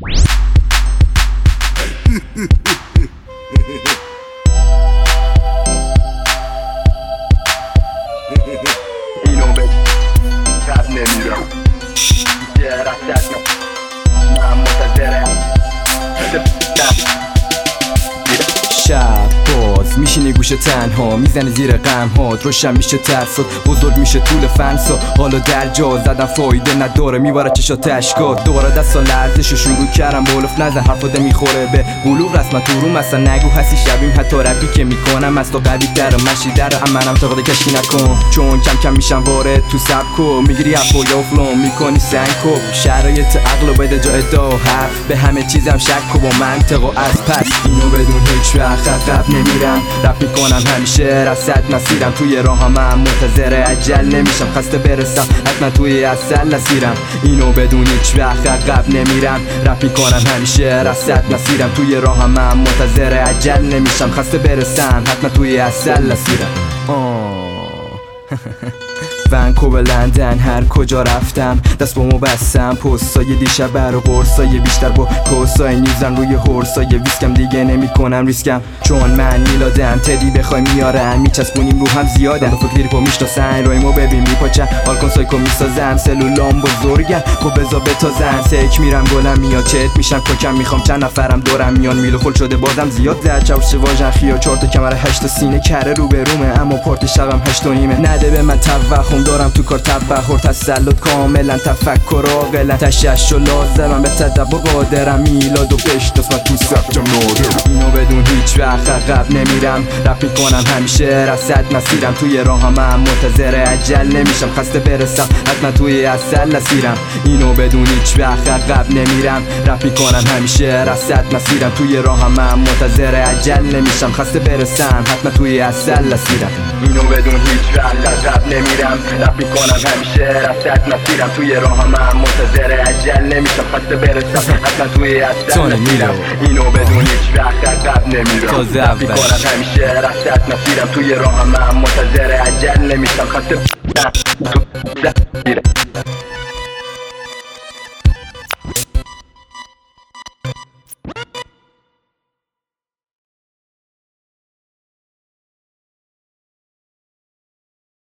اینو به تب نمیرم یه رفتت من منتظرم شب باز میشینی گوشه تنها میزنه زیر غم ها روشن میشه ترسات بزرگ میشه طول فنسا حالا در جا زدن فایده نداره میباره چشا تشکات دوباره دستا لرزشو شروع کردم بولف نزن حرفاده میخوره به بلوغ رسمت رو مثلا نگو هستی شبیم حتی ربی که میکنم از تو قوی در مشی در امنم تاقده کشکی نکن چون کم کم میشم وارد تو سبکو میگیری اپو یا فلوم میکنی سنگکو شرایط عقلو بده جا ادعا حرف به همه چیزم شک و با منطق و از پس اینو بدون هیچ وقت عقب نمیرم رپ میکنم همیشه رصد مسیرم توی راهم منتظر عجل نمیشم خسته برسم حتما توی اصل نسیرم اینو بدون هیچ وقت عقب نمیرم رپ میکنم همیشه رصد مسیرم توی راهم منتظر عجل نمیشم خسته برسم حتما توی اصل نسیرم ونکوور لندن هر کجا رفتم دست بامو بستم پستای دیشب برا قرصای بیشتر با کوسای نیوزن روی هورسای ویسکم دیگه نمی کنم ریسکم چون من میلادم تدی بخوای میارن میچسبونیم رو هم زیادم فکری پا میشناسن رویمو ببین میپاچن آلکون سایکو میسازم سلولام بزرگم خب بزا بتازن سک میرم گلم میاد چت میشم کوکم میخوام چند نفرم دورم میان میلو خل شده بازم زیاد زد چاوش واژن خیا 4 تا کمر 8 تا سینه کره رو به رومه اما پارت شبم 8 و نیمه نده به من توهم دارم تو کار تبهر تسلط کاملا تفکر عاقلا تشش و لازمم به تدبر قادرم میلاد و بشناس من تو سبکم نادرم اینو بدون هیچ وقت عقب نمیرم رپ میکنم همیشه رصد مسیرم توی راهم منتظر عجل نمیشم خسته برسم حتما توی اصل نسیرم اینو بدون هیچ وقت عقب نمیرم رپ میکنم همیشه رصد مسیرم توی راهم منتظر عجل نمیشم خسته برسم حتما توی اصل نسیرم اینو بدون هیچ وقت عقب نمیرم رپ میکنم همیشه رصد مسیرم توی راهم منتظر عجل نمیشم خسته برسم حتما توی اصل نسیرم اینو بدون هیچ وقت عقب نمیرم رپ میکنم همیشه رصد مسیرم توی راهم منتظر عجل نمیشم خسته